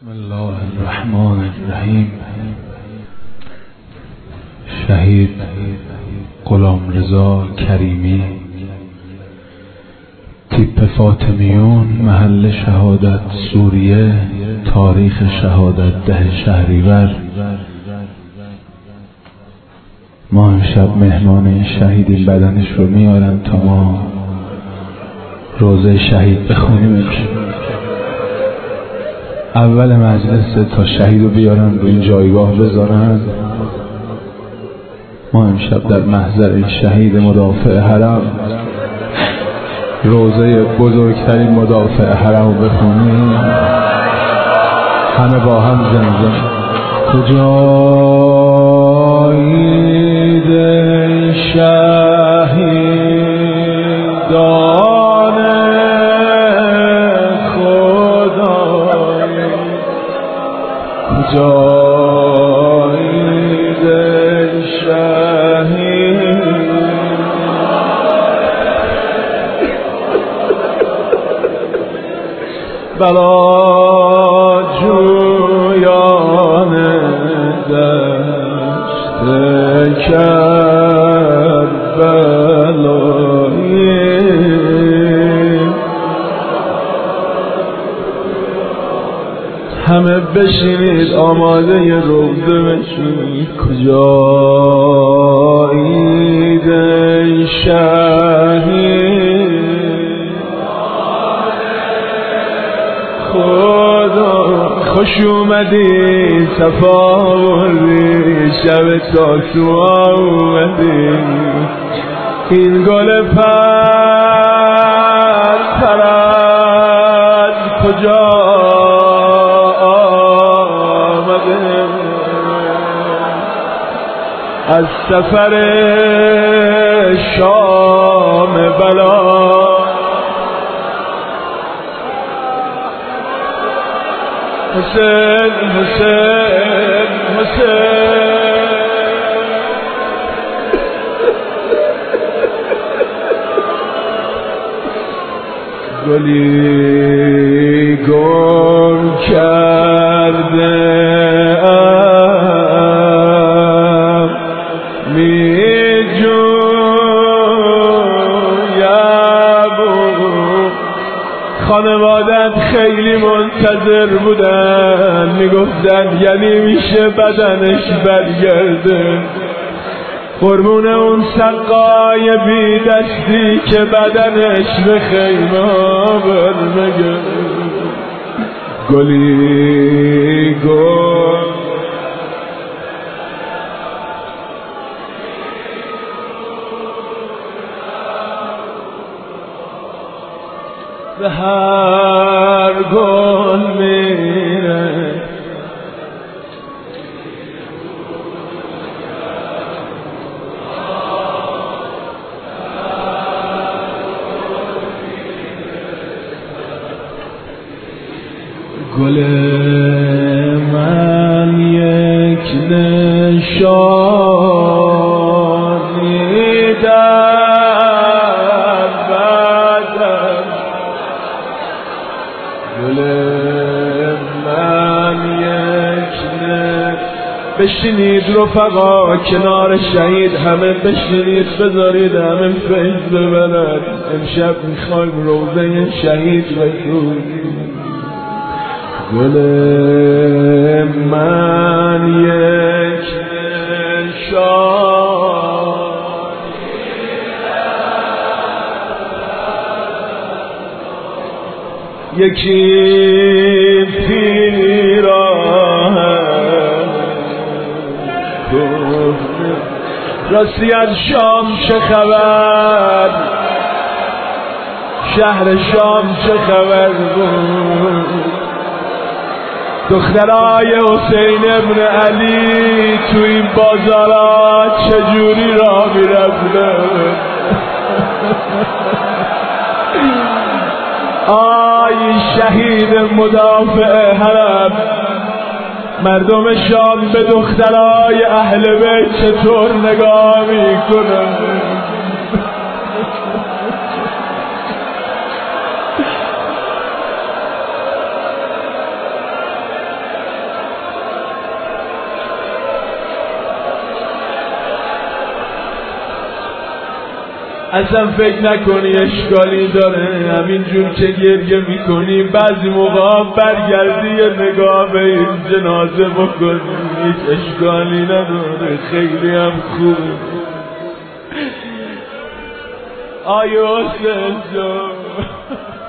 بسم الله الرحمن الرحیم. شهید غلامرضا کریمی، تیپ فاطمیون، محل شهادت سوریه، تاریخ شهادت 10 شهریور. ما امشب مهمان این شهیدیم، بدنش رو میارن تا ما روزه شهید بخونیم امشب. اول مجلس تا شهید رو بیارن رو این جایگاه بذارن. ما امشب در محضر این شهید مدافع حرم، روزه بزرگترین مدافع حرم رو بخونیم همه با هم زمزمه. کجایید شهیدان خدای، کجایید شهید بلا جویان دشت کربلایی. همه بشینید آماده روزه بشید. کجایید شهید خدا، خوش اومدی صفا بردی، شب تاسو آمدی، این گل پرد کجا آمده از سفر شام بلا. حسین حسین حسین گلی گم کرده ام می جویم. خانوادت خیلی منتظر بودن، میگفتن یعنی میشه بدنش برگرده. قربون اون سقای بی دستی که بدنش به خیمه برمگه. گلی گل به هر گل میره، گل من یک نشانی در بدن، گل من یک بشینید رفقا کنار شهید، همه بشینید بذارید همه فیض ببرن. امشب میخوایم روزه شهید بخونیم. گل من یک نشانی، یکی پیراه راستی از شام چه خبر؟ شهر شام چه خبر بود؟ دخترای حسین ابن علی تو این بازارات چجوری را میرفتن؟ آی شهید مدافع حرم، مردم شام به دخترای اهل بیت چطور نگاه میکنن؟ اصلا فکر نکنی اشکالی داره، همینجور که گریه میکنی بعضی موقع برگردی یه نگاه به این جنازه بکنی، هیچ اشکالی نداره، خیلی هم خوب. آیه حسین جان